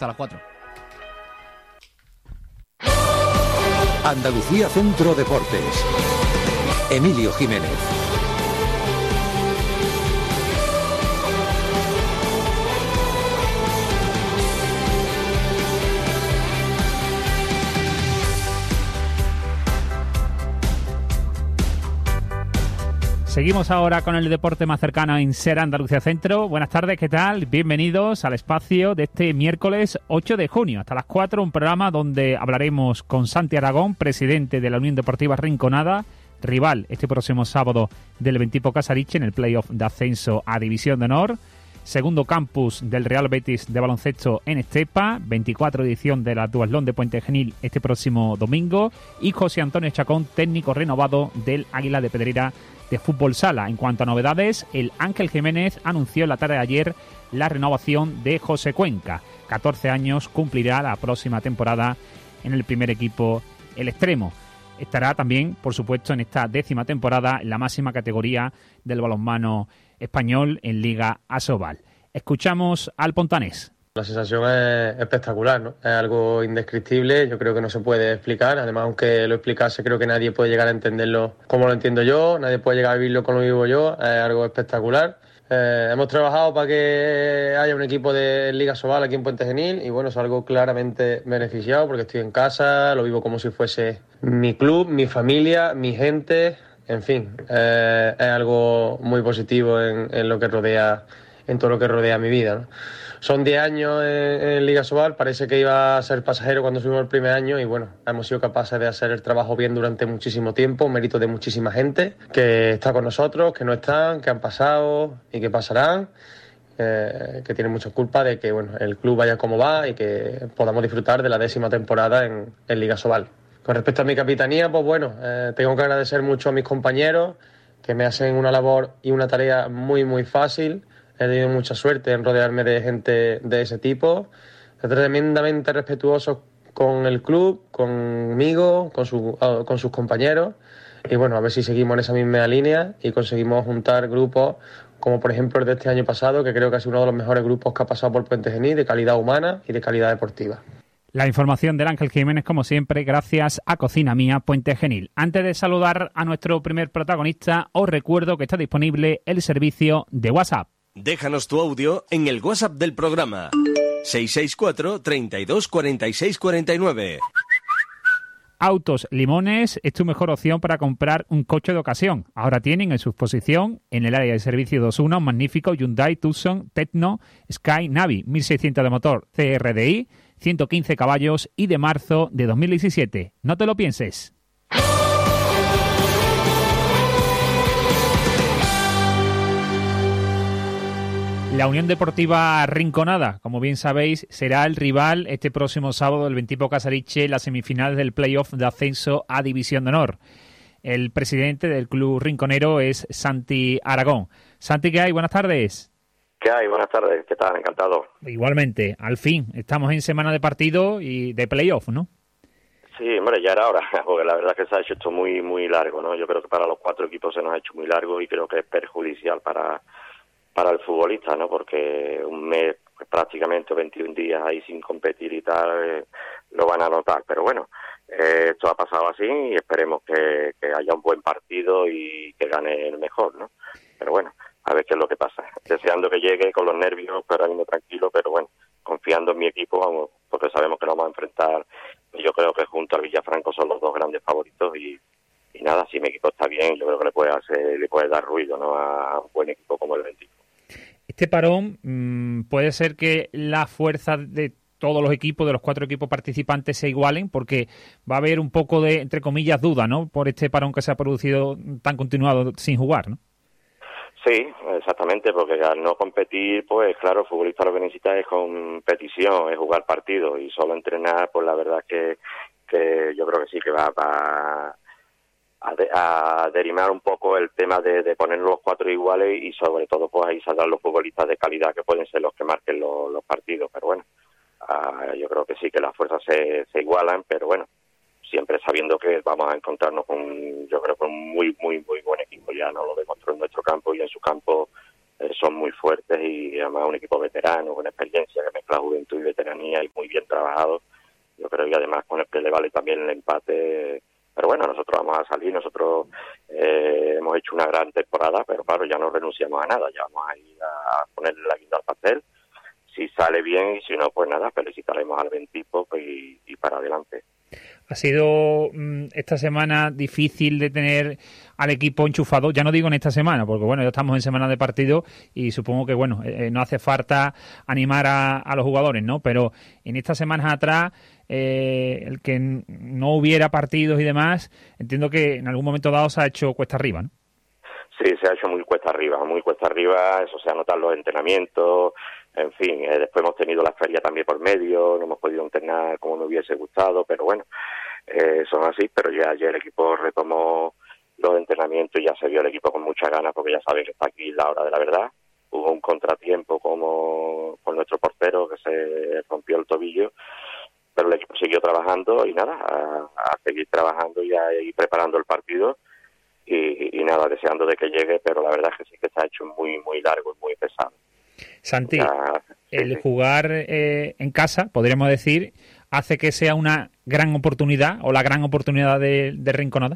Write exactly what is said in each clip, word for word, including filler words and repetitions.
hasta las cuatro. Andalucía Centro Deportes. Emilio Jiménez. Seguimos ahora con el deporte más cercano en Ser Andalucía Centro. Buenas tardes, ¿qué tal? Bienvenidos al espacio de este miércoles ocho de junio. Hasta las cuatro, un programa donde hablaremos con Santi Aragón, presidente de la Unión Deportiva Rinconada, rival este próximo sábado del Ventipo Casariche en el playoff de ascenso a División de Honor. Segundo campus del Real Betis de baloncesto en Estepa, veinticuatro edición de la Duatlón de Puente Genil este próximo domingo. Y José Antonio Chacón, técnico renovado del Águila de Pedrera de Fútbol Sala. En cuanto a novedades, el Ángel Jiménez anunció la tarde de ayer la renovación de José Cuenca. catorce años cumplirá la próxima temporada en el primer equipo, el extremo. Estará también, por supuesto, en esta décima temporada en la máxima categoría del balonmano español en Liga Asobal. Escuchamos al pontanés. La sensación es espectacular, ¿no? Es algo indescriptible, yo creo que no se puede explicar. Además, aunque lo explicase, creo que nadie puede llegar a entenderlo como lo entiendo yo, nadie puede llegar a vivirlo como lo vivo yo. Es algo espectacular. Eh, hemos trabajado para que haya un equipo de Liga Asobal aquí en Puente Genil y bueno, es algo claramente beneficiado porque estoy en casa, lo vivo como si fuese mi club, mi familia, mi gente, en fin, eh, es algo muy positivo en, en lo que rodea, en todo lo que rodea mi vida, ¿no? Son diez años en, en Liga Asobal, parece que iba a ser pasajero cuando subimos el primer año y bueno, hemos sido capaces de hacer el trabajo bien durante muchísimo tiempo, mérito de muchísima gente que está con nosotros, que no están, que han pasado y que pasarán, eh, que tienen mucha culpa de que bueno, el club vaya como va y que podamos disfrutar de la décima temporada en, en Liga Asobal. Con respecto a mi capitanía, pues bueno, eh, tengo que agradecer mucho a mis compañeros que me hacen una labor y una tarea muy muy fácil. He tenido mucha suerte en rodearme de gente de ese tipo, tremendamente respetuosos con el club, conmigo, con, su, con sus compañeros. Y bueno, a ver si seguimos en esa misma línea y conseguimos juntar grupos como por ejemplo el de este año pasado, que creo que ha sido uno de los mejores grupos que ha pasado por Puente Genil, de calidad humana y de calidad deportiva. La información del Ángel Jiménez, como siempre, gracias a Cocina Mía Puente Genil. Antes de saludar a nuestro primer protagonista, os recuerdo que está disponible el servicio de WhatsApp. Déjanos tu audio en el WhatsApp del programa seis seis cuatro, treinta y dos, cuarenta y seis, cuarenta y nueve. Autos Limones es tu mejor opción para comprar un coche de ocasión. Ahora tienen en su exposición en el área de servicio de Osuna un magnífico Hyundai Tucson Tecno Sky Navi mil seiscientos de motor C R D I, ciento quince caballos y de marzo de dos mil diecisiete. No te lo pienses. La Unión Deportiva Rinconada, como bien sabéis, será el rival este próximo sábado del Ventipo Casariche en las semifinales del playoff de ascenso a División de Honor. El presidente del club rinconero es Santi Aragón. Santi, ¿qué hay? Buenas tardes. ¿Qué hay? Buenas tardes. ¿Qué tal? Encantado. Igualmente, al fin, estamos en semana de partido y de playoff, ¿no? Sí, hombre, ya era hora, porque la verdad es que se ha hecho esto muy, muy largo, ¿no? Yo creo que para los cuatro equipos se nos ha hecho muy largo y creo que es perjudicial para... para el futbolista, ¿no? Porque un mes, pues, prácticamente veintiún días ahí sin competir y tal, eh, lo van a notar. Pero bueno, eh, esto ha pasado así y esperemos que, que haya un buen partido y que gane el mejor, ¿no? Pero bueno, a ver qué es lo que pasa. Deseando que llegue con los nervios, pero ahí no tranquilo, pero bueno, confiando en mi equipo, vamos, porque sabemos que nos vamos a enfrentar. Yo creo que junto al Villafranco son los dos grandes favoritos y y nada, si mi equipo está bien, yo creo que le puede hacer, le puede dar ruido, ¿no?, a un buen equipo como el Ventipo. Este parón mmm, puede ser que la fuerza de todos los equipos, de los cuatro equipos participantes, se igualen, porque va a haber un poco de, entre comillas, duda, ¿no?, por este parón que se ha producido tan continuado sin jugar, ¿no? Sí, exactamente, porque al no competir, pues claro, el futbolista lo que necesita es competición, es jugar partidos, y solo entrenar, pues la verdad es que, que yo creo que sí que va a... A, de, a derimar un poco el tema de, de poner los cuatro iguales y sobre todo pues ahí saldrán los futbolistas de calidad que pueden ser los que marquen los, los partidos, pero bueno, uh, yo creo que sí que las fuerzas se, se igualan, pero bueno, siempre sabiendo que vamos a encontrarnos con, yo creo que un muy muy muy buen equipo, ya no lo demostró en nuestro campo y en su campo eh, son muy fuertes y además un equipo veterano, con experiencia, que mezcla juventud y veteranía y muy bien trabajado. Yo creo que además con el que le vale también el empate. Pero bueno, nosotros vamos a salir, nosotros eh, hemos hecho una gran temporada, pero claro, ya no renunciamos a nada, ya vamos a ir a ponerle la guinda al pastel. Si sale bien y si no, pues nada, felicitaremos al Ventipo y, y para adelante. Ha sido mmm, esta semana difícil de tener al equipo enchufado, ya no digo en esta semana, porque bueno, ya estamos en semana de partido y supongo que bueno, eh, no hace falta animar a, a los jugadores, ¿no? Pero en estas semanas atrás, eh, el que no hubiera partidos y demás, entiendo que en algún momento dado se ha hecho cuesta arriba, ¿no? Sí, se ha hecho muy cuesta arriba, muy cuesta arriba, eso se ha notado en los entrenamientos, en fin, eh, después hemos tenido la feria también por medio, no hemos podido entrenar como nos hubiese gustado, pero bueno, eh, son así, pero ya ayer el equipo retomó los entrenamientos y ya se vio el equipo con mucha ganas porque ya saben que está aquí la hora de la verdad. Hubo un contratiempo como con nuestro portero que se rompió el tobillo, pero el equipo siguió trabajando y nada, a, a seguir trabajando y a ir preparando el partido. Y, y nada, deseando de que llegue, pero la verdad es que sí que se ha hecho muy, muy largo y muy pesado. Santi, ya, sí, el sí. jugar eh, en casa, podríamos decir, hace que sea una gran oportunidad o la gran oportunidad de, de Rinconada.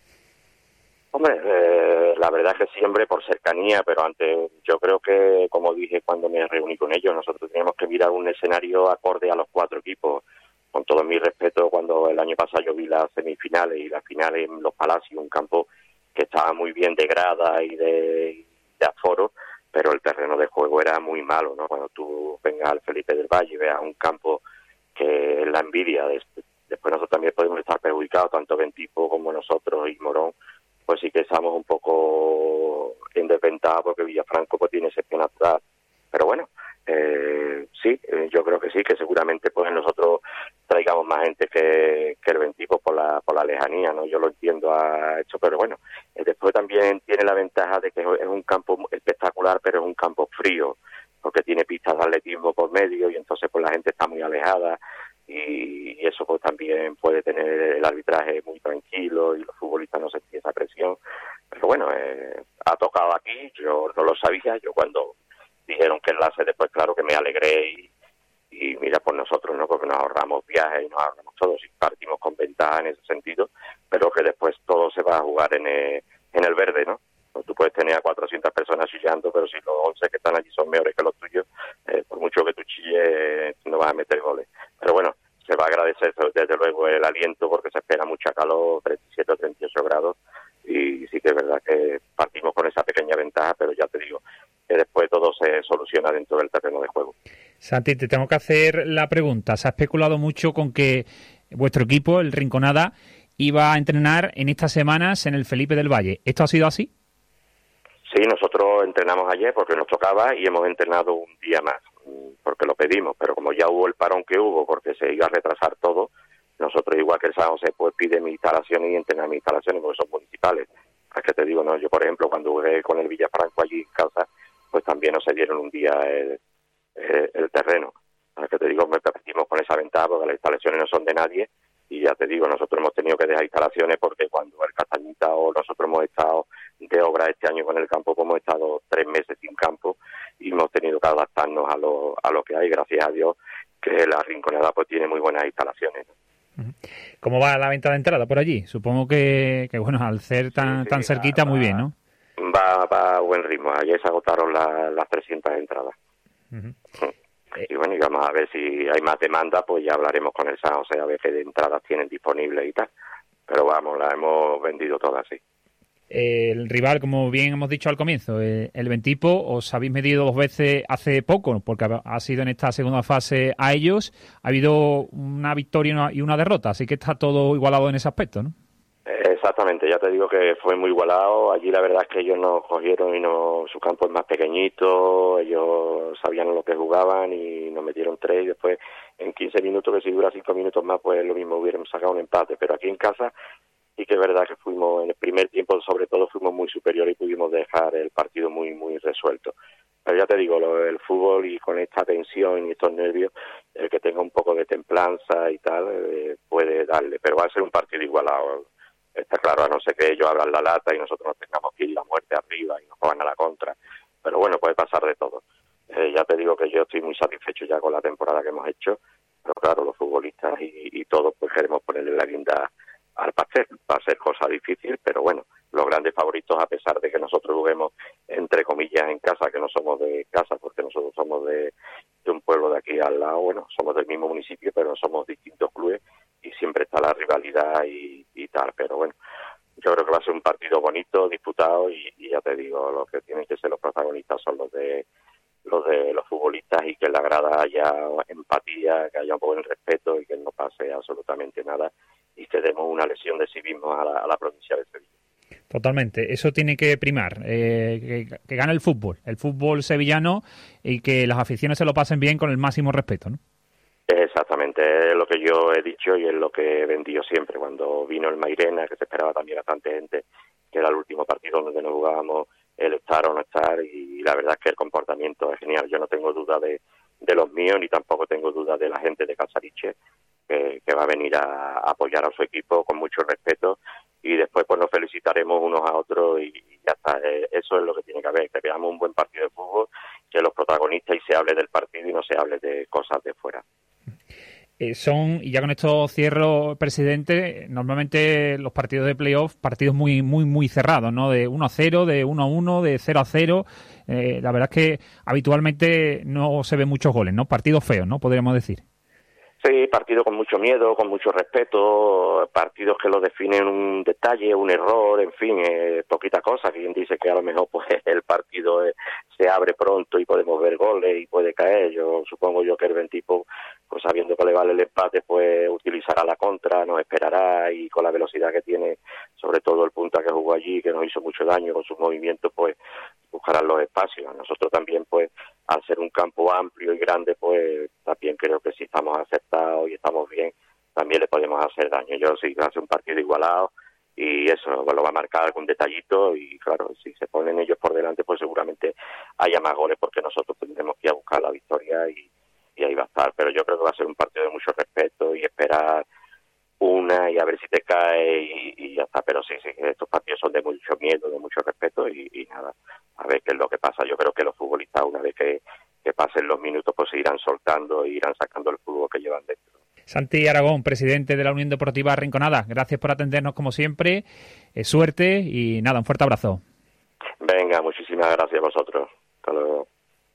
Hombre, eh, la verdad es que siempre por cercanía, pero antes yo creo que, como dije cuando me reuní con ellos, nosotros teníamos que mirar un escenario acorde a los cuatro equipos. Con todo mi respeto, cuando el año pasado yo vi las semifinales y las finales en Los Palacios, un campo que estaba muy bien de grada y de, de aforo, pero el terreno de juego era muy malo, ¿no? Cuando tú vengas al Felipe del Valle y veas un campo que es la envidia, de, después nosotros también podemos estar perjudicados, tanto Ventipo como nosotros y Morón, pues sí que estamos un poco en desventaja porque Villafranco pues tiene ese pie natural. Pero bueno, eh, sí, eh, yo creo que sí, que seguramente pues nosotros traigamos más gente que, que el Ventipo por la por la lejanía, ¿no? Yo lo entiendo a esto, pero bueno, eh, después también tiene la ventaja de que es un campo espectacular, pero es un campo frío, porque tiene pistas de atletismo por medio y entonces pues la gente está muy alejada y, y eso pues también puede tener el arbitraje muy tranquilo y los futbolistas no sentir esa presión. Pero bueno, eh, ha tocado aquí, yo no lo sabía, yo cuando dijeron que enlace después claro que me alegré y y mira por nosotros, ¿no? Porque nos ahorramos viajes y nos ahorramos todo, si partimos con ventaja en ese sentido, pero que después todo se va a jugar en el, en el verde, ¿no? Pues tú puedes tener a cuatrocientas personas chillando, pero si los once que están allí son mejores que los tuyos, eh, por mucho que tú chilles, no vas a meter goles. Pero bueno, se va a agradecer desde luego el aliento porque se espera mucha calor, treinta y siete o treinta y ocho grados, y sí que es verdad que partimos con esa pequeña ventaja, pero ya te digo, que después todo se soluciona dentro del terreno de juego. Santi, te tengo que hacer la pregunta. Se ha especulado mucho con que vuestro equipo, el Rinconada, iba a entrenar en estas semanas en el Felipe del Valle. ¿Esto ha sido así? Sí, nosotros entrenamos ayer porque nos tocaba y hemos entrenado un día más, porque lo pedimos, pero como ya hubo el parón que hubo, porque se iba a retrasar todo, nosotros igual que el San José, pues pide mis instalaciones y entrenar mis instalaciones porque son municipales. Es que te digo, no, yo por ejemplo, cuando jugué con el Villafranco allí en casa, pues también nos cedieron un día el, el, el terreno. Es que te digo, me partimos con esa ventaja porque las instalaciones no son de nadie y ya te digo, nosotros hemos tenido que dejar instalaciones porque cuando el Castañita o nosotros hemos estado de obra este año con el campo, pues hemos estado tres meses sin campo y hemos tenido que adaptarnos a lo, a lo que hay, gracias a Dios, que la Rinconada pues tiene muy buenas instalaciones, ¿no? ¿Cómo va la venta de entrada por allí? Supongo que, que bueno, al ser tan, sí, sí, tan cerquita, va, muy bien, ¿no? Va, va a buen ritmo. Ayer se agotaron la, las trescientas entradas. Uh-huh. Y bueno, y vamos a ver si hay más demanda, pues ya hablaremos con el San José a ver qué entradas tienen disponibles y tal. Pero vamos, las hemos vendido todas, sí. El rival, como bien hemos dicho al comienzo, el Ventipo, os habéis medido dos veces hace poco, porque ha sido en esta segunda fase a ellos. Ha habido una victoria y una derrota, así que está todo igualado en ese aspecto, ¿no? Exactamente, ya te digo que fue muy igualado. Allí la verdad es que ellos nos cogieron y no, su campo es más pequeñito, ellos sabían lo que jugaban y nos metieron tres y después en quince minutos, que si dura cinco minutos más, pues lo mismo hubiéramos sacado un empate. Pero aquí en casa sí que es verdad que fuimos, en el primer tiempo sobre todo, fuimos muy superiores y pudimos dejar el partido muy, muy resuelto. Pero ya te digo, lo, el fútbol y con esta tensión y estos nervios, el que tenga un poco de templanza y tal, eh, puede darle. Pero va a ser un partido igualado. Está claro, a no ser que ellos abran la lata y nosotros nos tengamos que ir a muerte arriba y nos pongan a la contra. pero bueno, puede pasar de todo. Eh, ya te digo que yo estoy muy satisfecho ya con la temporada que hemos hecho, pero claro, los futbolistas y, y todos pues queremos ponerle la guinda al pastel. Va a ser cosa difícil, pero bueno, los grandes favoritos, a pesar de que nosotros juguemos entre comillas en casa, que no somos de casa porque nosotros somos de, de un pueblo de aquí al lado, bueno, somos del mismo municipio, pero somos distintos clubes y siempre está la rivalidad y, y tal, pero bueno, yo creo que va a ser un partido bonito, disputado y, y ya te digo, los que tienen que ser los protagonistas son los de los de los futbolistas y que en la grada haya empatía, que haya un buen respeto y que no pase absolutamente nada y que demos una lesión de civismo a la, a la provincia de Sevilla. Totalmente, eso tiene que primar, eh, que, que gane el fútbol, el fútbol sevillano y que las aficiones se lo pasen bien con el máximo respeto, ¿no? Exactamente, es lo que yo he dicho y es lo que he vendido siempre. Cuando vino el Mairena, que se esperaba también bastante gente, que era el último partido donde nos jugábamos el estar o no estar, y la verdad es que el comportamiento es genial. Yo no tengo duda de, de los míos, ni tampoco tengo duda de la gente de Casariche, que, que va a venir a, a apoyar a su equipo con mucho respeto, y después pues nos felicitaremos unos a otros y, y ya está. Eso es lo que tiene que haber, que veamos un buen partido de fútbol, que los protagonistas y se hable del partido y no se hable de cosas de fuera. Eh, son, y ya con esto cierro, presidente, normalmente los partidos de playoff, partidos muy muy muy cerrados, ¿no? De uno a cero, de uno a uno, de cero a cero. Eh, la verdad es que habitualmente no se ven muchos goles, ¿no? Partidos feos, ¿no? Podríamos decir. Sí, partidos con mucho miedo, con mucho respeto, partidos que lo definen un detalle, un error, en fin, eh, poquita cosa. Quien dice que a lo mejor pues el partido eh, se abre pronto y podemos ver goles y puede caer. Yo supongo yo que el Bentipo, pues sabiendo que le vale el empate, pues utilizará la contra, nos esperará y con la velocidad que tiene, sobre todo el punta que jugó allí, que nos hizo mucho daño con sus movimientos, pues buscarán los espacios. Nosotros también, pues, al ser un campo amplio y grande, pues también creo que si estamos aceptados y estamos bien, también le podemos hacer daño. Yo sí, va a ser un partido igualado y eso, pues, lo va a marcar algún detallito y claro, si se ponen ellos por delante, pues seguramente haya más goles porque nosotros tendremos que ir a buscar la victoria y, y ahí va a estar. Pero yo creo que va a ser un partido de mucho respeto y esperar una y a ver si te cae y, y ya está. Pero sí, sí, estos partidos son de mucho miedo, de mucho respeto y, y nada, a ver qué es lo que pasa. Yo creo que los futbolistas, una vez que, que pasen los minutos, pues se irán soltando e irán sacando el fútbol que llevan dentro. Santi Aragón, presidente de la Unión Deportiva Rinconada, gracias por atendernos como siempre, eh, suerte y nada, un fuerte abrazo. Venga, muchísimas gracias a vosotros. Hasta luego.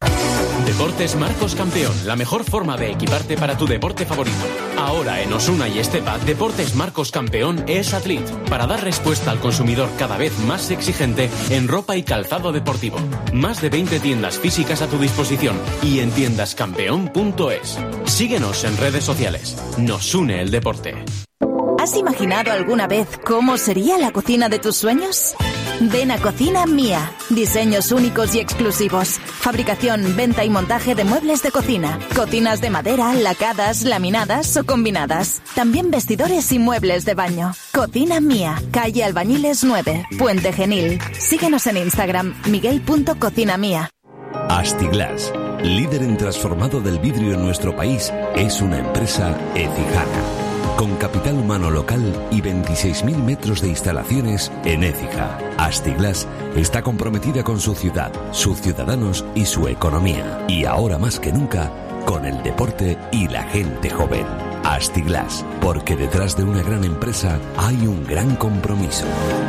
Deportes Marcos Campeón, la mejor forma de equiparte para tu deporte favorito. Ahora en Osuna y Estepa, Deportes Marcos Campeón es Athlete, para dar respuesta al consumidor cada vez más exigente en ropa y calzado deportivo. Más de veinte tiendas físicas a tu disposición y en tiendas campeón punto es. Síguenos en redes sociales. Nos une el deporte. ¿Has imaginado alguna vez cómo sería la cocina de tus sueños? Ven a Cocina Mía. Diseños únicos y exclusivos. Fabricación, venta y montaje de muebles de cocina. Cocinas de madera, lacadas, laminadas o combinadas. También vestidores y muebles de baño. Cocina Mía. Calle Albañiles nueve, Puente Genil. Síguenos en Instagram, miguel punto cocina mía. Astiglas, líder en transformado del vidrio en nuestro país, es una empresa ecijana. Con capital humano local y veintiséis mil metros de instalaciones en Écija, Astiglas está comprometida con su ciudad, sus ciudadanos y su economía. Y ahora más que nunca, con el deporte y la gente joven. Astiglas, porque detrás de una gran empresa hay un gran compromiso.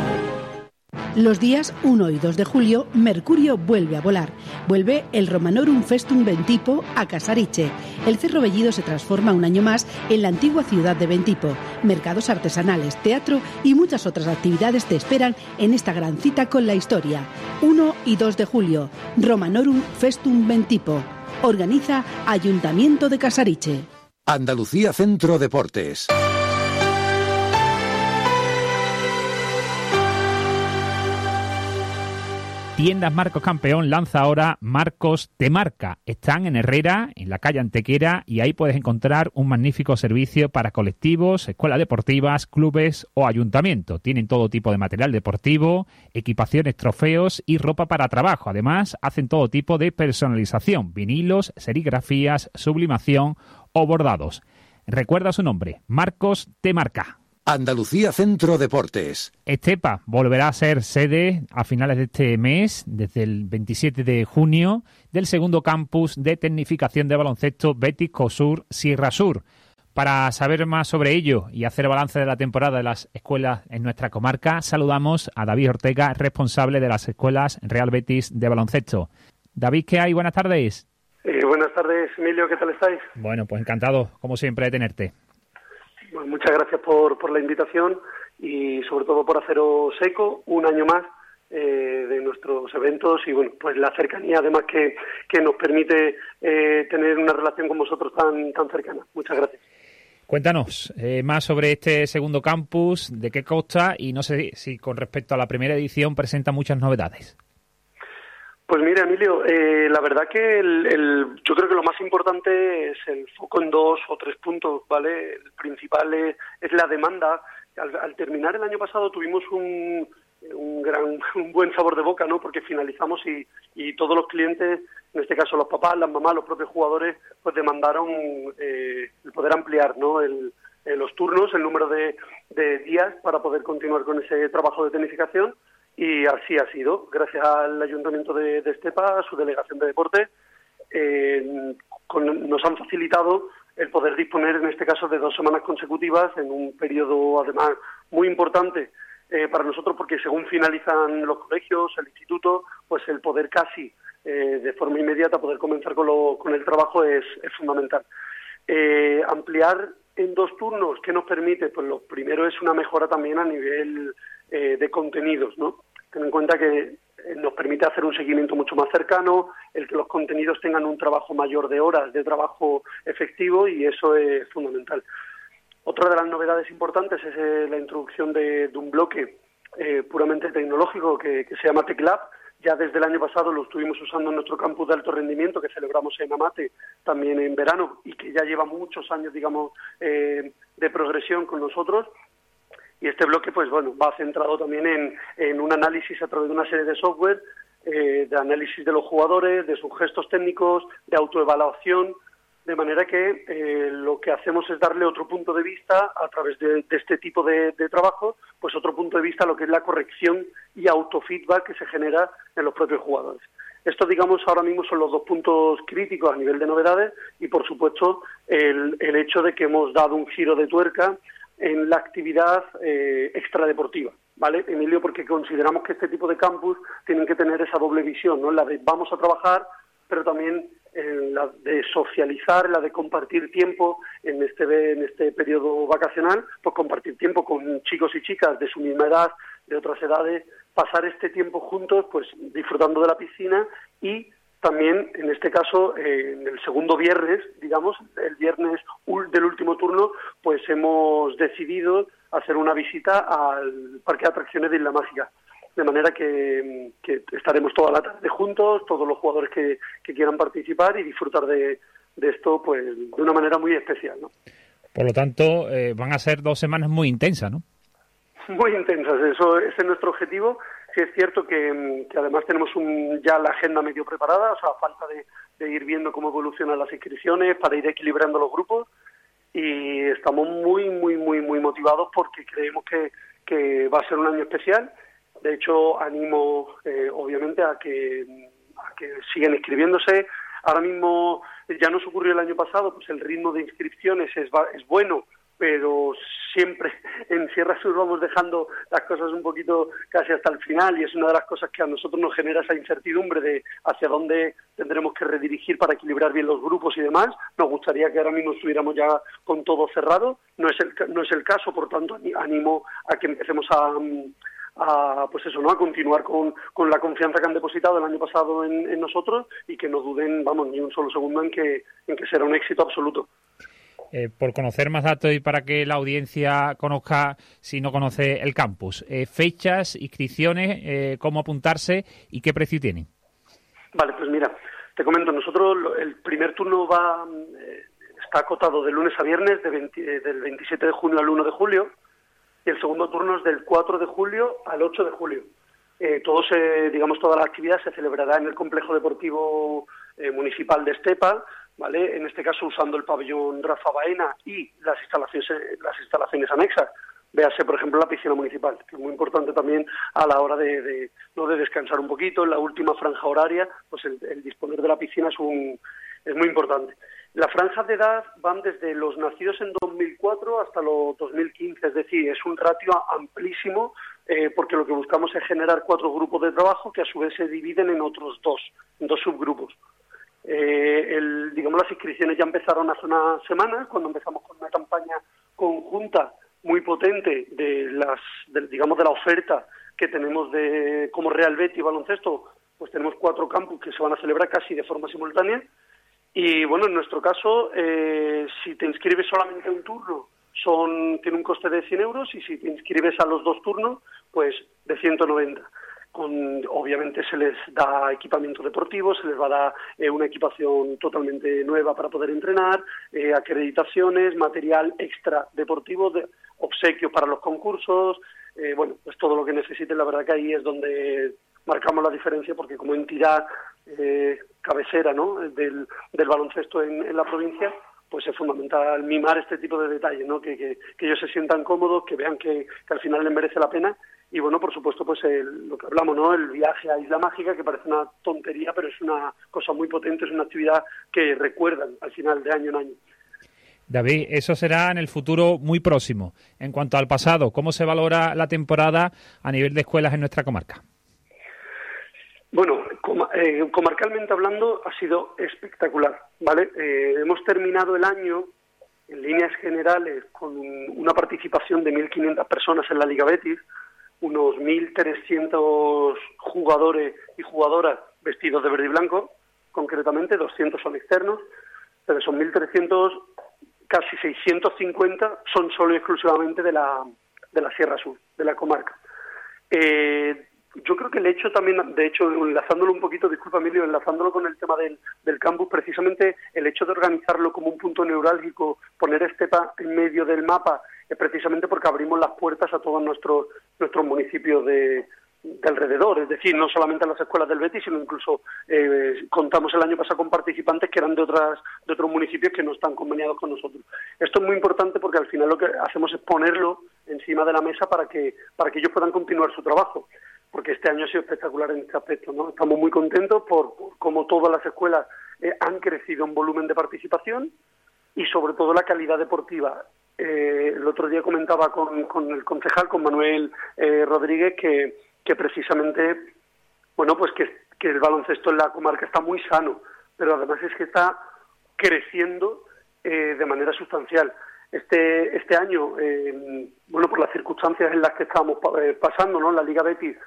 Los días uno y dos de julio, Mercurio vuelve a volar. Vuelve el Romanorum Festum Bentipo a Casariche. El Cerro Bellido se transforma un año más en la antigua ciudad de Bentipo. Mercados artesanales, teatro y muchas otras actividades te esperan en esta gran cita con la historia. uno y dos de julio, Romanorum Festum Bentipo. Organiza Ayuntamiento de Casariche. Andalucía Centro Deportes. Tiendas Marcos Campeón lanza ahora Marcos Te Marca. Están en Herrera, en la calle Antequera, y ahí puedes encontrar un magnífico servicio para colectivos, escuelas deportivas, clubes o ayuntamientos. Tienen todo tipo de material deportivo, equipaciones, trofeos y ropa para trabajo. Además, hacen todo tipo de personalización, vinilos, serigrafías, sublimación o bordados. Recuerda su nombre, Marcos Te Marca. Andalucía Centro Deportes. Estepa volverá a ser sede a finales de este mes, desde el veintisiete de junio, del segundo campus de tecnificación de baloncesto Betis COSUR Sierra Sur. Para saber más sobre ello y hacer balance de la temporada de las escuelas en nuestra comarca, saludamos a David Ortega, responsable de las escuelas Real Betis de baloncesto. David, ¿qué hay? Buenas tardes. Eh, buenas tardes, Emilio, ¿qué tal estáis? Bueno, pues encantado, como siempre, de tenerte. Bueno, muchas gracias por, por la invitación y sobre todo por haceros eco un año más eh, de nuestros eventos y bueno, pues la cercanía además que, que nos permite eh, tener una relación con vosotros tan, tan cercana. Muchas gracias. Cuéntanos eh, más sobre este segundo campus, de qué consta y no sé si con respecto a la primera edición presenta muchas novedades. Pues mira, Emilio, eh, la verdad que el, el, yo creo que lo más importante es el foco en dos o tres puntos, ¿vale? El principal es, es la demanda. Al, al terminar el año pasado tuvimos un, un gran, un buen sabor de boca, ¿no? Porque finalizamos y, y todos los clientes, en este caso los papás, las mamás, los propios jugadores, pues demandaron eh, el poder ampliar, ¿no? El, eh, los turnos, el número de, de días para poder continuar con ese trabajo de tecnificación. Y así ha sido, gracias al Ayuntamiento de, de Estepa, a su Delegación de Deportes, eh, con, nos han facilitado el poder disponer, en este caso, de dos semanas consecutivas, en un periodo, además, muy importante eh, para nosotros, porque según finalizan los colegios, el instituto, pues el poder casi, eh, de forma inmediata, poder comenzar con, lo, con el trabajo es, es fundamental. Eh, ampliar en dos turnos, ¿qué nos permite? Pues lo primero es una mejora también a nivel eh, de contenidos, ¿no? Ten en cuenta que nos permite hacer un seguimiento mucho más cercano, el que los contenidos tengan un trabajo mayor de horas de trabajo efectivo y eso es fundamental. Otra de las novedades importantes es eh, la introducción de, de un bloque eh, puramente tecnológico que, que se llama TecLab. Ya desde el año pasado lo estuvimos usando en nuestro campus de alto rendimiento que celebramos en Amate también en verano y que ya lleva muchos años, digamos, eh, de progresión con nosotros. Y este bloque, pues bueno, va centrado también en, en un análisis a través de una serie de software, eh, de análisis de los jugadores, de sus gestos técnicos, de autoevaluación, de manera que eh, lo que hacemos es darle otro punto de vista a través de, de este tipo de, de trabajo, pues otro punto de vista a lo que es la corrección y autofeedback que se genera en los propios jugadores. Estos, digamos, ahora mismo son los dos puntos críticos a nivel de novedades y, por supuesto, el, el hecho de que hemos dado un giro de tuerca en la actividad eh, extradeportiva, ¿vale, Emilio? Porque consideramos que este tipo de campus tienen que tener esa doble visión, ¿no? La de vamos a trabajar, pero también en la de socializar, la de compartir tiempo en este en este periodo vacacional, pues compartir tiempo con chicos y chicas de su misma edad, de otras edades, pasar este tiempo juntos, pues disfrutando de la piscina y también, en este caso, eh, en el segundo viernes, digamos, el viernes del último turno, pues hemos decidido hacer una visita al Parque de Atracciones de Isla Mágica. De manera que, que estaremos toda la tarde juntos, todos los jugadores que, que quieran participar y disfrutar de, de esto pues de una manera muy especial, ¿no? Por lo tanto, eh, van a ser dos semanas muy intensas, ¿no? Muy intensas, eso ese es nuestro objetivo. Sí es cierto que, que además tenemos un, ya la agenda medio preparada, o sea, a falta de, de ir viendo cómo evolucionan las inscripciones para ir equilibrando los grupos y estamos muy, muy, muy, muy motivados porque creemos que, que va a ser un año especial. De hecho, animo eh, obviamente a que, a que sigan inscribiéndose. Ahora mismo ya nos ocurrió el año pasado, pues el ritmo de inscripciones es, es bueno, pero siempre en Sierra Sur vamos dejando las cosas un poquito casi hasta el final y es una de las cosas que a nosotros nos genera esa incertidumbre de hacia dónde tendremos que redirigir para equilibrar bien los grupos y demás. Nos gustaría que ahora mismo estuviéramos ya con todo cerrado, no es el, no es el caso, por tanto animo a que empecemos a... a pues eso, ¿no? A continuar con, con la confianza que han depositado el año pasado en, en nosotros y que no duden, vamos, ni un solo segundo en que, en que será un éxito absoluto. Eh, por conocer más datos y para que la audiencia conozca, si no conoce el campus, eh, fechas, inscripciones, eh, cómo apuntarse y qué precio tienen. Vale, pues mira, te comento, nosotros el primer turno va eh, está acotado de lunes a viernes, de veinte, del veintisiete de junio al uno de julio, y el segundo turno es del cuatro de julio al ocho de julio. Eh, todo se, digamos, toda la actividad se celebrará en el complejo deportivo eh, municipal de Estepa, ¿vale? En este caso usando el pabellón Rafa Baena y las instalaciones, las instalaciones anexas véase, por ejemplo, la piscina municipal, que es muy importante también a la hora de, de, ¿no? de descansar un poquito. En la última franja horaria, pues el, el disponer de la piscina es, un, es muy importante. Las franjas de edad van desde los nacidos en dos mil cuatro hasta los dos mil quince, es decir, es un ratio amplísimo, eh, porque lo que buscamos es generar cuatro grupos de trabajo que a su vez se dividen en otros dos, en dos subgrupos. Eh, el, digamos, las inscripciones ya empezaron hace unas semanas, cuando empezamos con una campaña conjunta muy potente de las, de, digamos, de la oferta que tenemos de como Real Betis baloncesto. Pues tenemos cuatro campus que se van a celebrar casi de forma simultánea. Y bueno, en nuestro caso, eh, si te inscribes solamente a un turno, son tiene un coste de cien euros, y si te inscribes a los dos turnos, pues de ciento noventa. Con, obviamente se les da equipamiento deportivo, se les va a dar eh, una equipación totalmente nueva para poder entrenar, eh, acreditaciones, material extra deportivo, de, obsequios para los concursos, eh, bueno, pues todo lo que necesiten. La verdad que ahí es donde marcamos la diferencia, porque como entidad eh, cabecera, ¿no?, del, del baloncesto en, en la provincia, pues es fundamental mimar este tipo de detalles, ¿no?, que, que, que ellos se sientan cómodos, que vean que, que al final les merece la pena. Y bueno, por supuesto, pues el, lo que hablamos, ¿no?, el viaje a Isla Mágica, que parece una tontería, pero es una cosa muy potente, es una actividad que recuerdan al final de año en año. David, eso será en el futuro muy próximo. En cuanto al pasado, ¿cómo se valora la temporada a nivel de escuelas en nuestra comarca? Bueno, com- eh, comarcalmente hablando, ha sido espectacular, ¿vale? Eh, hemos terminado el año, en líneas generales, con un, una participación de mil quinientas personas en la Liga Betis, unos mil trescientos jugadores y jugadoras vestidos de verde y blanco, concretamente, doscientos son externos, pero son mil trescientos, casi seiscientos cincuenta son solo y exclusivamente de la, de la Sierra Sur, de la comarca. Eh, yo creo que el hecho también, de hecho, enlazándolo un poquito, disculpa Emilio, enlazándolo con el tema del, del campus, precisamente el hecho de organizarlo como un punto neurálgico, poner Estepa en medio del mapa, es precisamente porque abrimos las puertas a todos nuestros nuestros municipios de, de alrededor, es decir, no solamente a las escuelas del Betis, sino incluso eh, contamos el año pasado con participantes que eran de otras de otros municipios que no están conveniados con nosotros. Esto es muy importante porque al final lo que hacemos es ponerlo encima de la mesa para que para que ellos puedan continuar su trabajo, porque este año ha sido espectacular en este aspecto, ¿no? Estamos muy contentos por, por cómo todas las escuelas eh, han crecido en volumen de participación y sobre todo la calidad deportiva. Eh, el otro día comentaba con, con el concejal, con Manuel eh, Rodríguez, que, que precisamente, bueno, pues que, que el baloncesto en la comarca está muy sano, pero además es que está creciendo eh, de manera sustancial. Este este año, eh, bueno, por las circunstancias en las que estábamos eh, pasando, ¿no?, en la Liga Betis,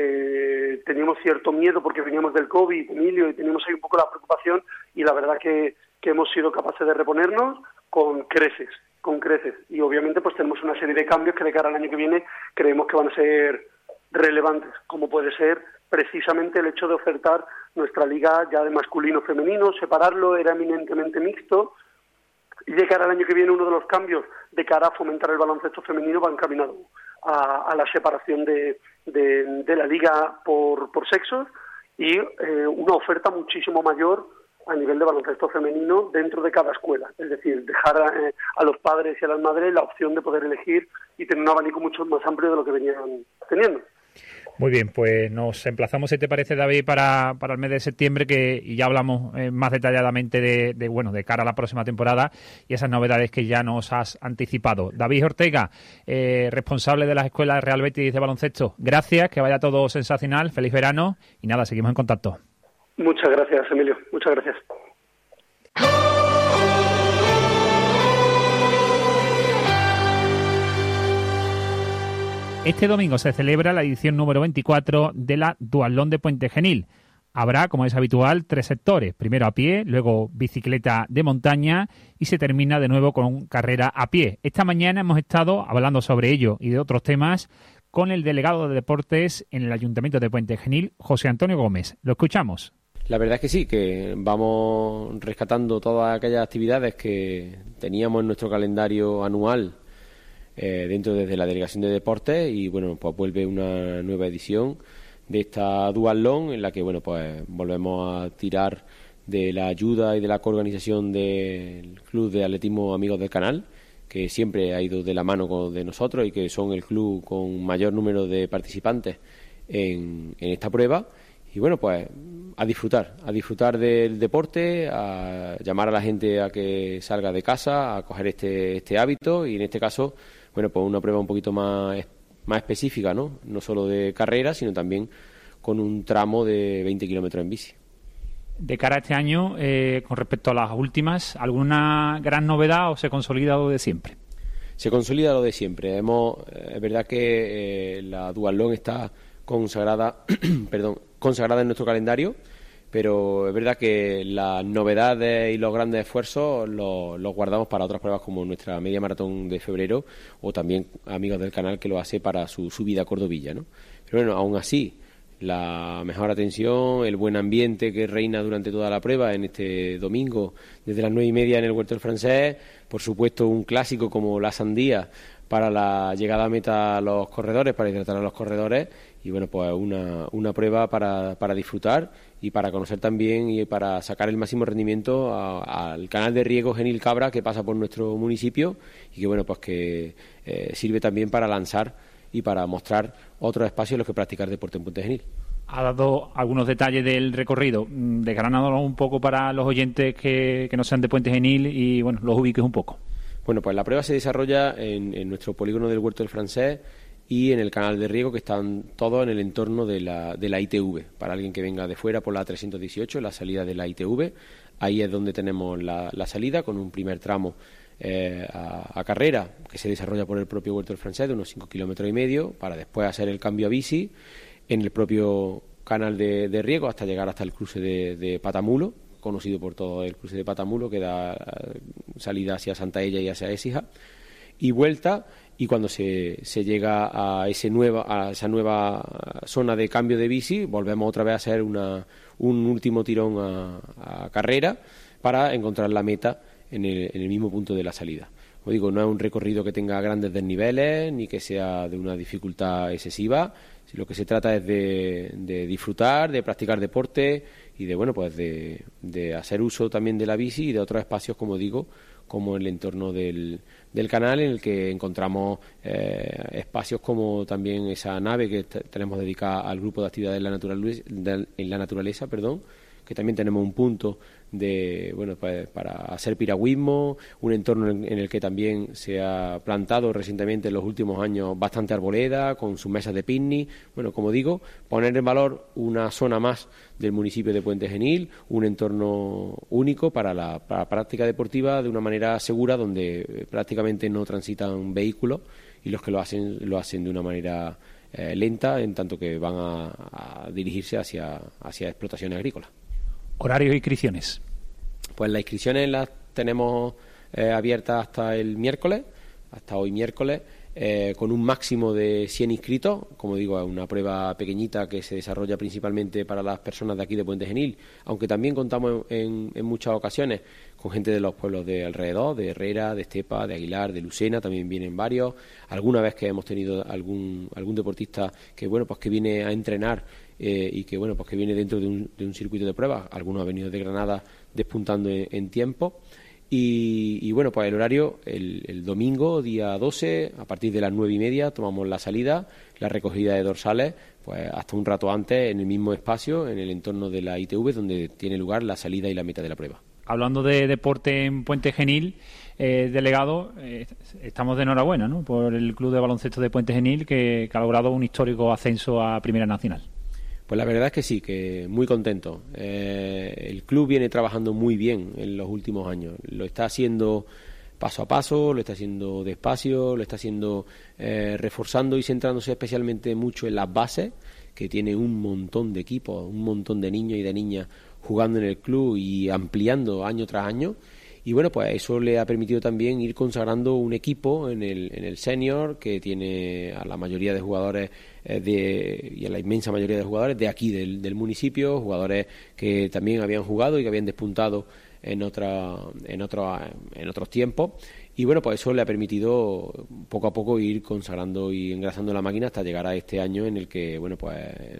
eh, teníamos cierto miedo porque veníamos del COVID, Emilio, y teníamos ahí un poco la preocupación, y la verdad que, que hemos sido capaces de reponernos con creces. con creces y obviamente pues tenemos una serie de cambios que de cara al año que viene creemos que van a ser relevantes, como puede ser precisamente el hecho de ofertar nuestra liga ya de masculino-femenino, separarlo, era eminentemente mixto, y de cara al año que viene uno de los cambios de cara a fomentar el baloncesto femenino va encaminado a, a la separación de, de, de la liga por, por sexos y eh, una oferta muchísimo mayor a nivel de baloncesto femenino dentro de cada escuela, es decir, dejar a, eh, a los padres y a las madres la opción de poder elegir y tener un abanico mucho más amplio de lo que venían teniendo. Muy bien, pues nos emplazamos, si te parece, David, para, para el mes de septiembre, que y ya hablamos eh, más detalladamente de, de bueno de cara a la próxima temporada y esas novedades que ya nos has anticipado. David Ortega, eh, responsable de las escuelas Real Betis de baloncesto, gracias, que vaya todo sensacional, feliz verano y nada, seguimos en contacto. Muchas gracias, Emilio, muchas gracias. Este domingo se celebra la edición número veinticuatro de la Duatlón de Puente Genil. Habrá, como es habitual, tres sectores. Primero a pie, luego bicicleta de montaña y se termina de nuevo con carrera a pie. Esta mañana hemos estado hablando sobre ello y de otros temas con el delegado de deportes en el Ayuntamiento de Puente Genil, José Antonio Gómez. Lo escuchamos. La verdad es que sí, que vamos rescatando todas aquellas actividades que teníamos en nuestro calendario anual eh, dentro desde la Delegación de Deportes y bueno, pues vuelve una nueva edición de esta Duatlón en la que bueno, pues volvemos a tirar de la ayuda y de la coorganización del Club de Atletismo Amigos del Canal, que siempre ha ido de la mano con, de nosotros y que son el club con mayor número de participantes en, en esta prueba. Y bueno, pues a disfrutar, a disfrutar del deporte, a llamar a la gente a que salga de casa, a coger este, este hábito y en este caso, bueno, pues una prueba un poquito más, más específica, ¿no? No solo de carrera, sino también con un tramo de veinte kilómetros en bici. De cara a este año, eh, con respecto a las últimas, ¿alguna gran novedad o se consolida lo de siempre? Se consolida lo de siempre. Hemos, eh, es verdad que eh, la duatlón está consagrada, perdón, consagrada en nuestro calendario, pero es verdad que las novedades y los grandes esfuerzos los, los guardamos para otras pruebas como nuestra media maratón de febrero o también amigos del canal que lo hace para su subida a Cordovilla, ¿no? Pero bueno, aún así, la mejor atención, el buen ambiente que reina durante toda la prueba en este domingo desde las nueve y media en el Huerto del Francés, por supuesto un clásico como la sandía para la llegada a meta a los corredores, para hidratar a los corredores y bueno, pues una, una prueba para, para disfrutar y para conocer también y para sacar el máximo rendimiento a, al canal de riego Genil Cabra que pasa por nuestro municipio y que bueno, pues que eh, sirve también para lanzar y para mostrar otros espacios en los que practicar deporte en Puente Genil. Ha dado algunos detalles del recorrido, desgranándolo un poco para los oyentes que, que no sean de Puente Genil y bueno, los ubiques un poco. Bueno, pues la prueba se desarrolla en, en nuestro polígono del Huerto del Francés y en el canal de riego que están todos en el entorno de la, de la I T V. Para alguien que venga de fuera por la trescientos dieciocho, la salida de la I T V, ahí es donde tenemos la, la salida con un primer tramo eh, a, a carrera que se desarrolla por el propio Huerto del Francés de unos cinco kilómetros y medio para después hacer el cambio a bici en el propio canal de, de riego hasta llegar hasta el cruce de, de Patamulo, conocido por todo el cruce de Patamulo que da salida hacia Santa Ella y hacia Écija y vuelta y cuando se, se llega a ese nueva a esa nueva zona de cambio de bici volvemos otra vez a hacer una, un último tirón a, a carrera para encontrar la meta en el, en el mismo punto de la salida. Como digo, no es un recorrido que tenga grandes desniveles ni que sea de una dificultad excesiva. Lo que se trata es de, de disfrutar, de practicar deporte y de bueno pues de, de hacer uso también de la bici y de otros espacios, como digo, como el entorno del, del canal en el que encontramos eh, espacios como también esa nave que t- tenemos dedicada al grupo de actividades en la naturaleza, de, en la naturaleza, perdón, que también tenemos un punto de bueno pues para hacer piragüismo, un entorno en, en el que también se ha plantado recientemente en los últimos años bastante arboleda con sus mesas de picnic. Bueno, como digo, poner en valor una zona más del municipio de Puente Genil, un entorno único para la, para la práctica deportiva de una manera segura donde prácticamente no transitan vehículos y los que lo hacen lo hacen de una manera eh, lenta, en tanto que van a, a dirigirse hacia, hacia explotaciones agrícolas. ¿Horarios e inscripciones? Pues las inscripciones las tenemos eh, abiertas hasta el miércoles, hasta hoy miércoles, eh, con un máximo de cien inscritos. Como digo, es una prueba pequeñita que se desarrolla principalmente para las personas de aquí de Puente Genil, aunque también contamos en, en muchas ocasiones con gente de los pueblos de alrededor, de Herrera, de Estepa, de Aguilar, de Lucena, también vienen varios. Alguna vez que hemos tenido algún algún deportista que bueno pues que viene a entrenar eh, y que bueno pues que viene dentro de un, de un circuito de pruebas. Algunos han venido de Granada despuntando en, en tiempo. Y, y bueno, pues el horario, el, el domingo, día doce, a partir de las nueve y media, tomamos la salida, la recogida de dorsales, pues hasta un rato antes, en el mismo espacio, en el entorno de la I T V, donde tiene lugar la salida y la meta de la prueba. Hablando de deporte en Puente Genil, eh, delegado, eh, estamos de enhorabuena, ¿no?, por el Club de Baloncesto de Puente Genil, que, que ha logrado un histórico ascenso a Primera Nacional. Pues la verdad es que sí, que muy contento. Eh, el club viene trabajando muy bien en los últimos años. Lo está haciendo paso a paso, lo está haciendo despacio, lo está haciendo eh, reforzando y centrándose especialmente mucho en las bases, que tiene un montón de equipos, un montón de niños y de niñas jugando en el club y ampliando año tras año. Y bueno, pues eso le ha permitido también ir consagrando un equipo en el, en el senior que tiene a la mayoría de jugadores eh, de, y a la inmensa mayoría de jugadores de aquí del, del municipio, jugadores que también habían jugado y que habían despuntado en otra, en otro, en otros tiempos. y bueno, pues eso le ha permitido poco a poco ir consagrando y engrasando la máquina hasta llegar a este año en el que, bueno, pues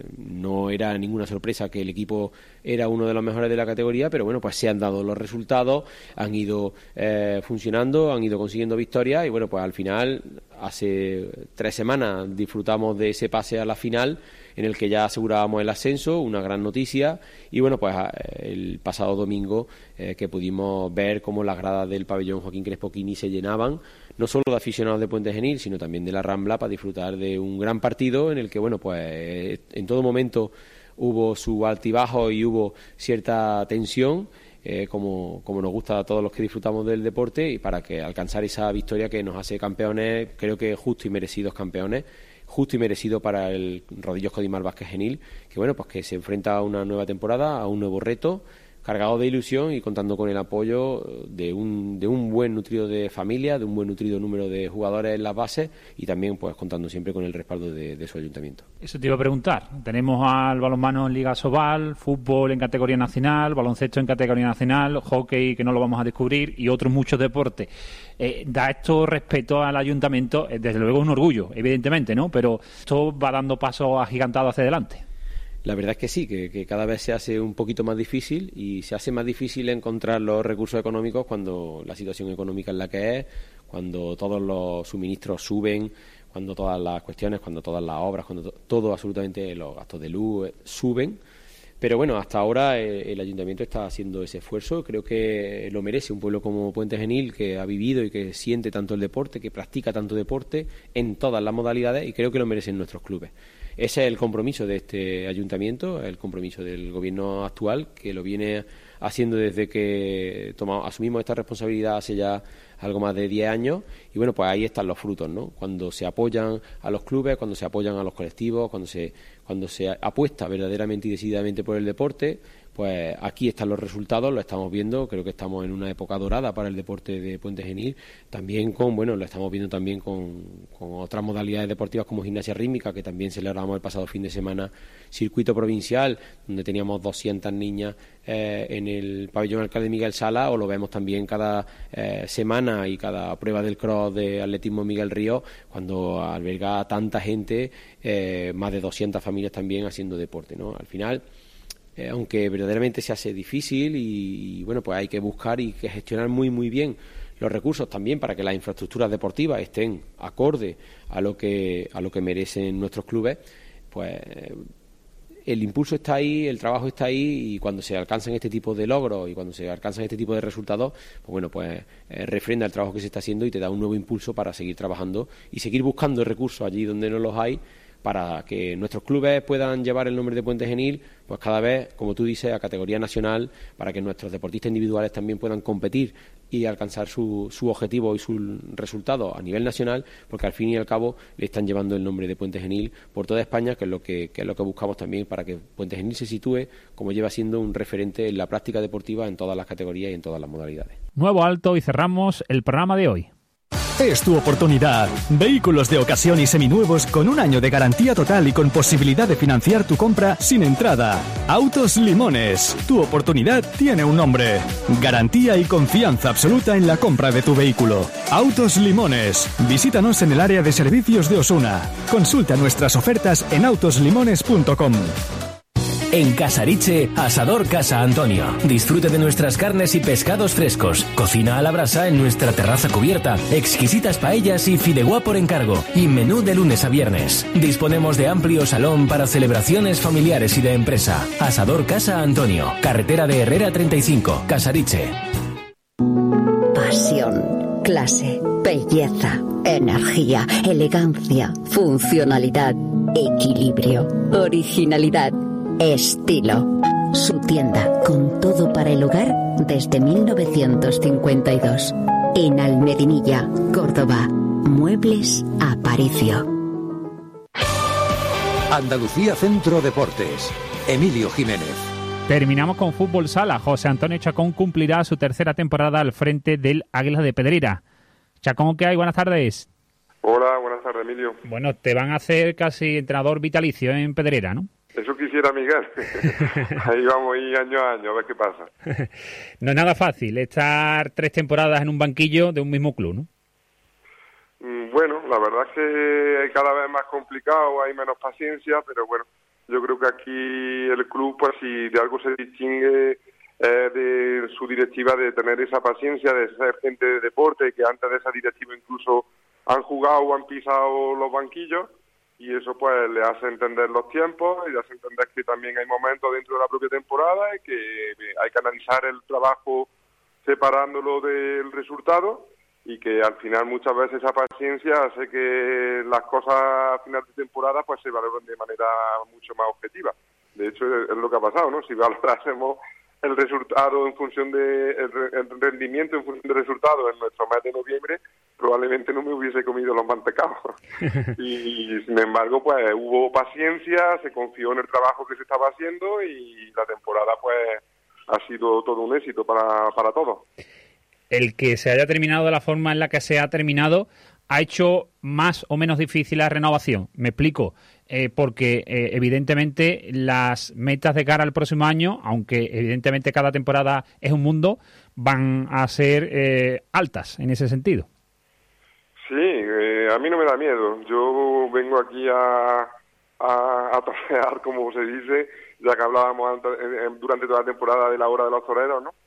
no era ninguna sorpresa que el equipo era uno de los mejores de la categoría, pero bueno, pues se han dado los resultados, han ido eh, funcionando, han ido consiguiendo victorias y bueno, pues al final, hace tres semanas disfrutamos de ese pase a la final en el que ya asegurábamos el ascenso, una gran noticia, y bueno, pues el pasado domingo eh, que pudimos ver cómo las gradas del pabellón Joaquín Crespo Quini se llenaban, no solo de aficionados de Puente Genil, sino también de la Rambla, para disfrutar de un gran partido en el que, bueno, pues en todo momento hubo su altibajo y hubo cierta tensión, eh, como, como nos gusta a todos los que disfrutamos del deporte, y para que alcanzar esa victoria que nos hace campeones, creo que justo y merecidos campeones, justo y merecido para el Rodillos Codimar Vázquez Genil, que bueno, pues que se enfrenta a una nueva temporada, a un nuevo reto, cargado de ilusión y contando con el apoyo de un, de un buen nutrido de familia, de un buen nutrido número de jugadores en las bases y también pues contando siempre con el respaldo de, de su ayuntamiento. Eso te iba a preguntar. Tenemos al balonmano en Liga Sobal, fútbol en categoría nacional, baloncesto en categoría nacional, hockey que no lo vamos a descubrir y otros muchos deportes. Eh, da esto respeto al ayuntamiento, eh, desde luego es un orgullo, evidentemente, ¿no? Pero esto va dando pasos agigantados hacia adelante. La verdad es que sí, que, que cada vez se hace un poquito más difícil y se hace más difícil encontrar los recursos económicos cuando la situación económica es la que es, cuando todos los suministros suben, cuando todas las cuestiones, cuando todas las obras, cuando to- todo, absolutamente los gastos de luz eh, suben. Pero bueno, hasta ahora eh, el ayuntamiento está haciendo ese esfuerzo, creo que lo merece un pueblo como Puente Genil, que ha vivido y que siente tanto el deporte, que practica tanto deporte en todas las modalidades, y creo que lo merecen nuestros clubes. Ese es el compromiso de este ayuntamiento, el compromiso del gobierno actual, que lo viene haciendo desde que tomamos, asumimos esta responsabilidad hace ya algo más de diez años, y bueno, pues ahí están los frutos, ¿no? Cuando se apoyan a los clubes, cuando se apoyan a los colectivos, cuando se cuando se apuesta verdaderamente y decididamente por el deporte, pues aquí están los resultados, lo estamos viendo, creo que estamos en una época dorada para el deporte de Puente Genil, también con, bueno, lo estamos viendo también con, con otras modalidades deportivas como gimnasia rítmica, que también celebramos el pasado fin de semana circuito provincial, donde teníamos doscientas niñas eh, en el pabellón Alcalde Miguel Sala, o lo vemos también cada eh, semana y cada prueba del cross de atletismo Miguel Río, cuando alberga a tanta gente, eh, más de doscientas familias también haciendo deporte, ¿no? Al final, Eh, aunque verdaderamente se hace difícil y, y bueno, pues hay que buscar y que gestionar muy muy bien los recursos también para que las infraestructuras deportivas estén acorde a lo que a lo que merecen nuestros clubes, pues el impulso está ahí, el trabajo está ahí, y cuando se alcanzan este tipo de logros y cuando se alcanzan este tipo de resultados, pues bueno, pues eh, refrenda el trabajo que se está haciendo y te da un nuevo impulso para seguir trabajando y seguir buscando recursos allí donde no los hay, para que nuestros clubes puedan llevar el nombre de Puente Genil, pues cada vez, como tú dices, a categoría nacional, para que nuestros deportistas individuales también puedan competir y alcanzar su, su objetivo y sus resultados a nivel nacional, porque al fin y al cabo le están llevando el nombre de Puente Genil por toda España, que es lo que, que es lo que buscamos también, para que Puente Genil se sitúe como lleva siendo un referente en la práctica deportiva en todas las categorías y en todas las modalidades. Nuevo alto y cerramos el programa de hoy. Es tu oportunidad. Vehículos de ocasión y seminuevos con un año de garantía total y con posibilidad de financiar tu compra sin entrada. Autos Limones. Tu oportunidad tiene un nombre. Garantía y confianza absoluta en la compra de tu vehículo. Autos Limones. Visítanos en el área de servicios de Osuna. Consulta nuestras ofertas en autos limones punto com. En Casariche, Asador Casa Antonio. Disfrute de nuestras carnes y pescados frescos. Cocina a la brasa en nuestra terraza cubierta. Exquisitas paellas y fideuá por encargo. Y menú de lunes a viernes. Disponemos de amplio salón para celebraciones familiares y de empresa. Asador Casa Antonio. Carretera de Herrera treinta y cinco, Casariche. Pasión, clase, belleza, energía, elegancia, funcionalidad, equilibrio, originalidad, estilo. Su tienda con todo para el hogar desde mil novecientos cincuenta y dos. En Almedinilla, Córdoba. Muebles Aparicio. Andalucía Centro Deportes. Emilio Jiménez. Terminamos con fútbol sala. José Antonio Chacón cumplirá su tercera temporada al frente del Águilas de Pedrera. Chacón, ¿qué hay? Buenas tardes. Hola, buenas tardes, Emilio. Bueno, te van a hacer casi entrenador vitalicio en Pedrera, ¿no? Eso quisiera, Miguel. Ahí vamos a ir año a año, a ver qué pasa. No es nada fácil estar tres temporadas en un banquillo de un mismo club, ¿no? bueno, la verdad es que cada vez más complicado, hay menos paciencia, pero bueno, yo creo que aquí el club, pues si de algo se distingue eh, de su directiva, de tener esa paciencia, de ser gente de deporte, que antes de esa directiva incluso han jugado o han pisado los banquillos, y eso pues le hace entender los tiempos y le hace entender que también hay momentos dentro de la propia temporada y que hay que analizar el trabajo separándolo del resultado, y que al final muchas veces esa paciencia hace que las cosas a final de temporada pues se valoren de manera mucho más objetiva. De hecho es lo que ha pasado, ¿no? Si valorásemos el resultado en función de el, el rendimiento en función del resultado en nuestro mes de noviembre, probablemente no me hubiese comido los mantecados. Y, y sin embargo pues hubo paciencia, se confió en el trabajo que se estaba haciendo y la temporada pues ha sido todo un éxito para, para todos. El que se haya terminado de la forma en la que se ha terminado ha hecho más o menos difícil la renovación. Me explico, eh, porque eh, evidentemente las metas de cara al próximo año, aunque evidentemente cada temporada es un mundo, van a ser eh, altas en ese sentido. Sí, eh, a mí no me da miedo. Yo vengo aquí a, a, a torear, como se dice, ya que hablábamos antes, eh, durante toda la temporada de la hora de los toreros, ¿no?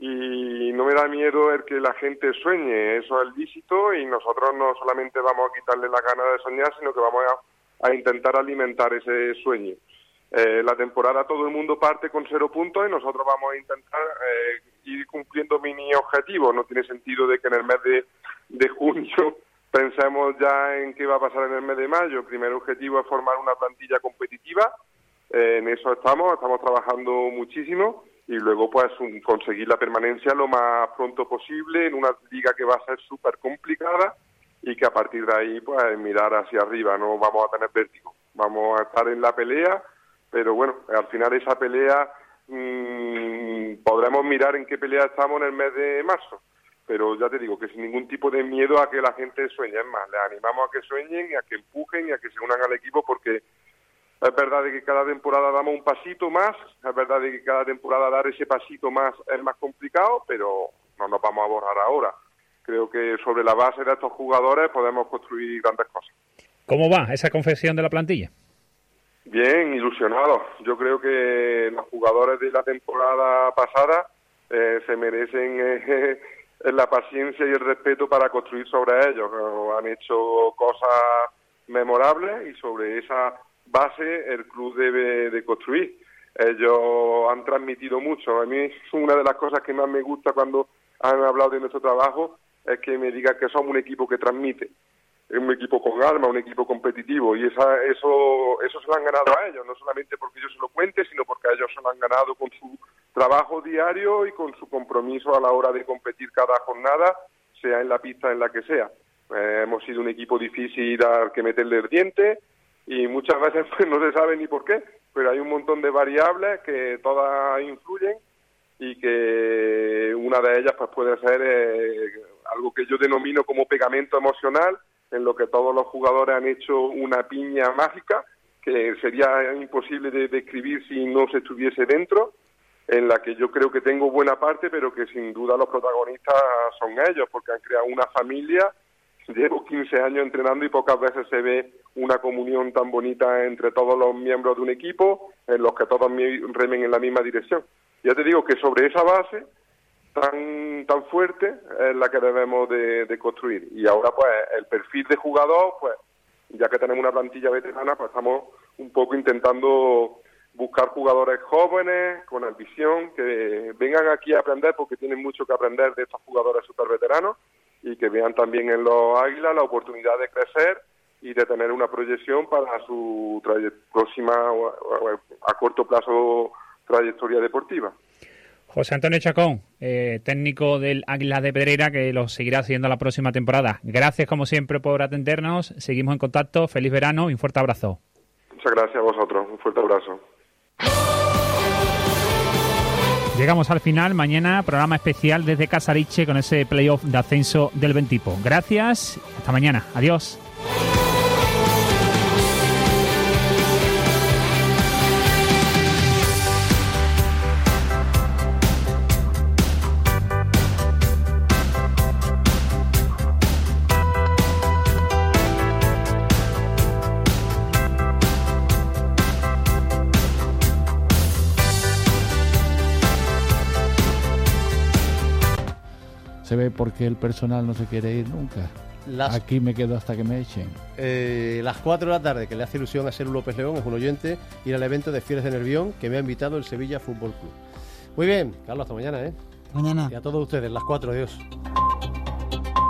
Y no me da miedo el que la gente sueñe, eso es lícito, y nosotros no solamente vamos a quitarle la gana de soñar, sino que vamos a, a intentar alimentar ese sueño. Eh, la temporada todo el mundo parte con cero puntos y nosotros vamos a intentar eh, ir cumpliendo mini objetivos. No tiene sentido de que en el mes de, de junio pensemos ya en qué va a pasar en el mes de mayo. El primer objetivo es formar una plantilla competitiva, eh, en eso estamos, estamos trabajando muchísimo. Y luego pues un, conseguir la permanencia lo más pronto posible en una liga que va a ser súper complicada y que a partir de ahí pues mirar hacia arriba, no vamos a tener vértigo, vamos a estar en la pelea, pero bueno, al final esa pelea mmm, podremos mirar en qué pelea estamos en el mes de marzo, pero ya te digo que sin ningún tipo de miedo a que la gente sueñe, es más, les animamos a que sueñen y a que empujen y a que se unan al equipo, porque es verdad de que cada temporada damos un pasito más, es verdad de que cada temporada dar ese pasito más es más complicado, pero no nos vamos a borrar ahora. Creo que sobre la base de estos jugadores podemos construir grandes cosas. ¿Cómo va esa confección de la plantilla? Bien, ilusionados. Yo creo que los jugadores de la temporada pasada eh, se merecen eh, la paciencia y el respeto para construir sobre ellos. Han hecho cosas memorables y sobre esa base el club debe de construir. Ellos han transmitido mucho. A mí una de las cosas que más me gusta cuando han hablado de nuestro trabajo es que me digan que somos un equipo que transmite, es un equipo con alma, un equipo competitivo, y esa, eso eso se lo han ganado a ellos, no solamente porque yo se lo cuente, sino porque ellos se lo han ganado con su trabajo diario y con su compromiso a la hora de competir cada jornada, sea en la pista en la que sea. Eh, hemos sido un equipo difícil al que meterle el diente, y muchas veces pues, no se sabe ni por qué, pero hay un montón de variables que todas influyen y que una de ellas pues puede ser eh, algo que yo denomino como pegamento emocional, en lo que todos los jugadores han hecho una piña mágica que sería imposible de describir si no se estuviese dentro, en la que yo creo que tengo buena parte, pero que sin duda los protagonistas son ellos, porque han creado una familia. Llevo quince años entrenando y pocas veces se ve una comunión tan bonita entre todos los miembros de un equipo, en los que todos remen en la misma dirección. Ya te digo que sobre esa base tan tan fuerte es la que debemos de, de construir. Y ahora pues el perfil de jugador, pues ya que tenemos una plantilla veterana, pues estamos un poco intentando buscar jugadores jóvenes, con ambición, que vengan aquí a aprender, porque tienen mucho que aprender de estos jugadores súper veteranos, y que vean también en los Águilas la oportunidad de crecer y de tener una proyección para su próxima, a corto plazo, trayectoria deportiva. José Antonio Chacón, eh, técnico del Águila de Pedrera, que lo seguirá siguiendo la próxima temporada. Gracias, como siempre, por atendernos. Seguimos en contacto. Feliz verano y un fuerte abrazo. Muchas gracias a vosotros. Un fuerte abrazo. Llegamos al final. Mañana, programa especial desde Casariche con ese playoff de ascenso del Ventipo. Gracias. Hasta mañana. Adiós. sé por qué el personal no se quiere ir nunca. Las... Aquí me quedo hasta que me echen. Eh, las cuatro de la tarde, que le hace ilusión a Selu López León, es un oyente, ir al evento de Fieles de Nervión que me ha invitado el Sevilla Fútbol Club. Muy bien, Carlos, hasta mañana, ¿eh? Mañana. Y a todos ustedes, las cuatro, adiós.